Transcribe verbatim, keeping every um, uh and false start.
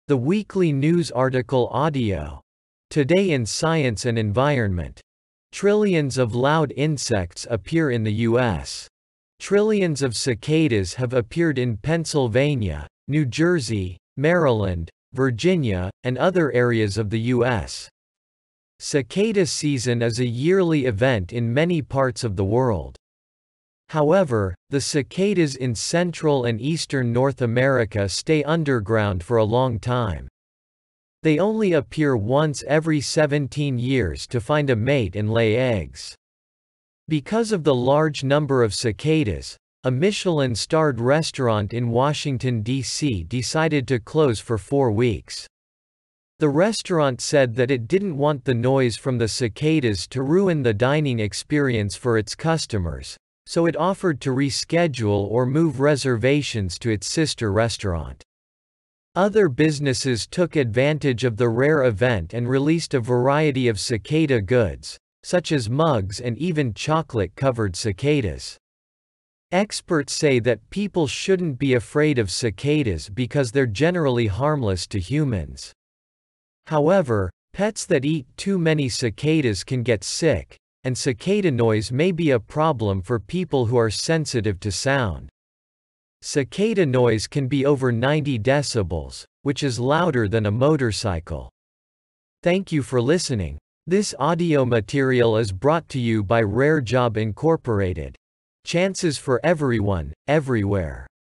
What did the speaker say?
The weekly news article audio. Today in Science and Environment. Trillions of loud insects appear in the U S. Trillions of cicadas have appeared in Pennsylvania, New Jersey, Maryland, Virginia, and other areas of the U S. Cicada season is a yearly event in many parts of the world. However, the cicadas in Central and Eastern North America stay underground for a long time. They only appear once every seventeen years to find a mate and lay eggs. Because of the large number of cicadas, a Michelin-starred restaurant in Washington, D C decided to close for four weeks. The restaurant said that it didn't want the noise from the cicadas to ruin the dining experience for its customers, so it offered to reschedule or move reservations to its sister restaurant. Other businesses took advantage of the rare event and released a variety of cicada goods, such as mugs and even chocolate-covered cicadas. Experts say that people shouldn't be afraid of cicadas because they're generally harmless to humans. However, pets that eat too many cicadas can get sick, and cicada noise may be a problem for people who are sensitive to sound. Cicada noise can be over ninety decibels, which is louder than a motorcycle. Thank you for listening. This audio material is brought to you by Rare Job Incorporated. Chances for everyone, everywhere.